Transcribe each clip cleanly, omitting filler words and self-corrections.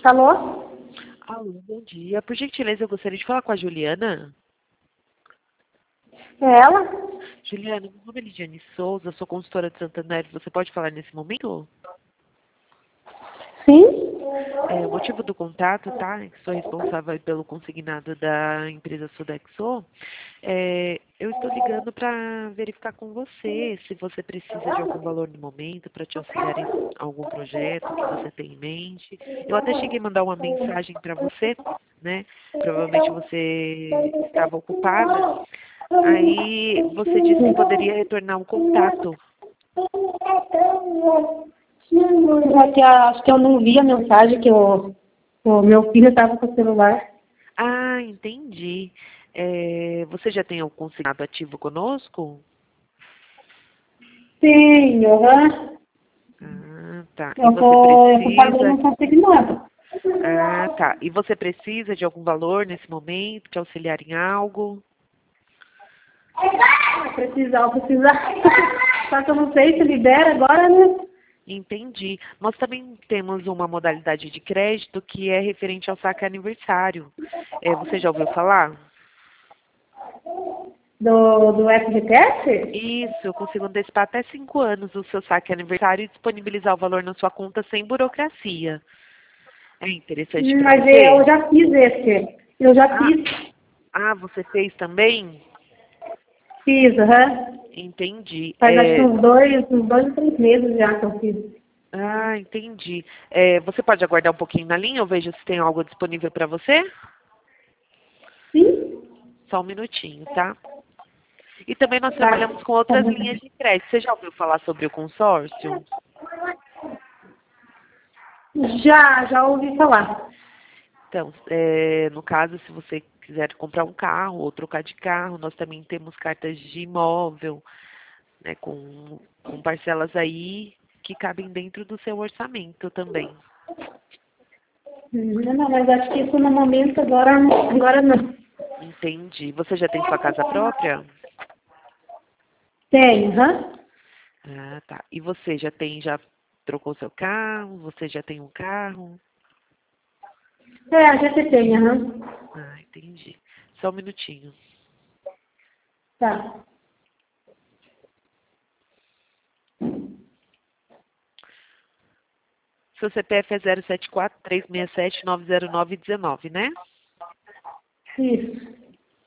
Alô? Alô, bom dia. Por gentileza, eu gostaria de falar com a Juliana. É ela? Juliana, meu nome é Lidiane Souza, sou consultora de Santander. Você pode falar nesse momento? Sim? O motivo do contato, tá? É que sou responsável pelo consignado da empresa Sodexo. Eu estou ligando para verificar com você se você precisa de algum valor no momento para te auxiliar em algum projeto que você tem em mente. Eu até cheguei a mandar uma mensagem para você, né? Provavelmente você estava ocupada. Aí você disse que poderia retornar o contato. Acho que eu não vi a mensagem que o meu filho estava com o celular. Ah, entendi. Você já tem algum consignado ativo conosco? Sim, aham. Ah, tá. E Eu você tô pagando precisa. um consignado. Ah, tá. E você precisa de algum valor nesse momento, te auxiliar em algo? Precisar. Só que eu não sei se libera agora, né? Entendi. Nós também temos uma modalidade de crédito que é referente ao saque aniversário. Você já ouviu falar? Do FGTS? Isso, eu consigo antecipar até 5 anos o seu saque aniversário e disponibilizar o valor na sua conta sem burocracia. É interessante para Mas eu você? já fiz esse. Eu já Ah, fiz. você fez também? Fiz, aham. Entendi. Faz acho que uns 2 ou 3 meses já que eu fiz. Entendi. Você pode aguardar um pouquinho na linha? Eu vejo se tem algo disponível para você. Sim? Só um minutinho, tá? E também nós Tá. trabalhamos com Tá outras bom. linhas de crédito. Você já ouviu falar sobre o consórcio? Já ouvi falar. Então, no caso, se você quiser comprar um carro ou trocar de carro, nós também temos cartas de imóvel, né, com parcelas aí que cabem dentro do seu orçamento também. Não, mas acho que isso no momento agora não. Entendi. Você já tem sua casa própria? Tem, aham. Ah, tá. E você já trocou seu carro? Você já tem um carro? É, a gente tem, aham. Ah, entendi. Só um minutinho. Tá. Seu CPF é 074-367-90919, né? Isso.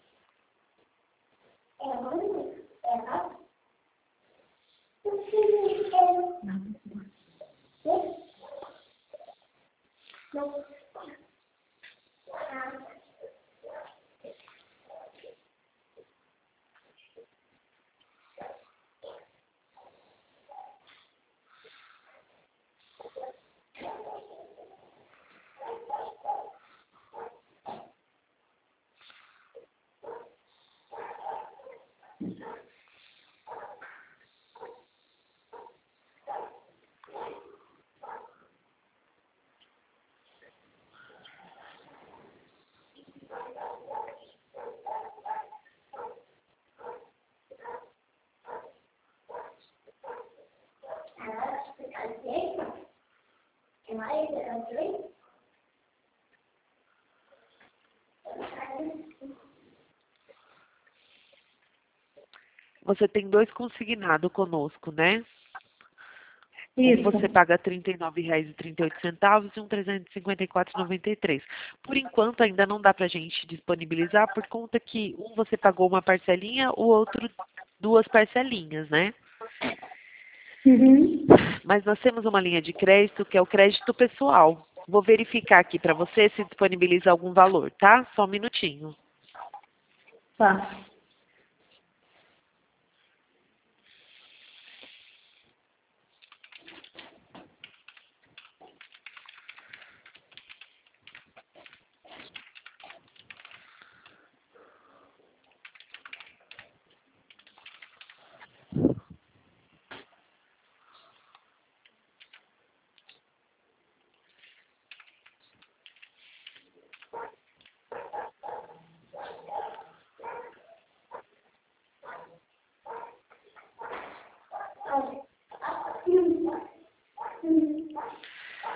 Você tem 2 consignados conosco, né? Um Isso. você paga R$ 39,38 e um R$ 354,93. Por enquanto ainda não dá para a gente disponibilizar por conta que um você pagou uma parcelinha, o outro 2 parcelinhas, né? Uhum. Mas nós temos uma linha de crédito que é o crédito pessoal. Vou verificar aqui para você se disponibiliza algum valor, tá? Só um minutinho. Tá.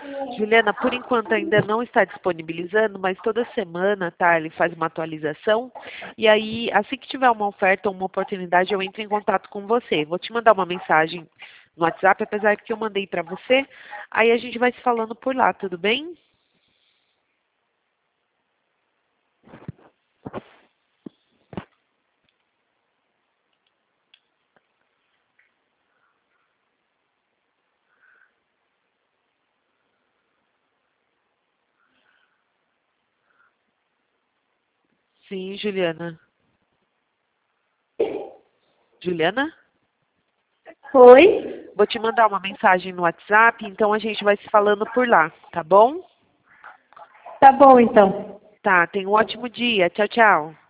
Juliana, por enquanto ainda não está disponibilizando, mas toda semana, tá? Ele faz uma atualização. E aí, assim que tiver uma oferta ou uma oportunidade, eu entro em contato com você. Vou te mandar uma mensagem no WhatsApp, apesar que eu mandei para você. Aí a gente vai se falando por lá, tudo bem? Sim, Juliana. Juliana? Oi? Vou te mandar uma mensagem no WhatsApp, então a gente vai se falando por lá, tá bom? Tá bom, então. Tá, tenha um ótimo dia. Tchau, tchau.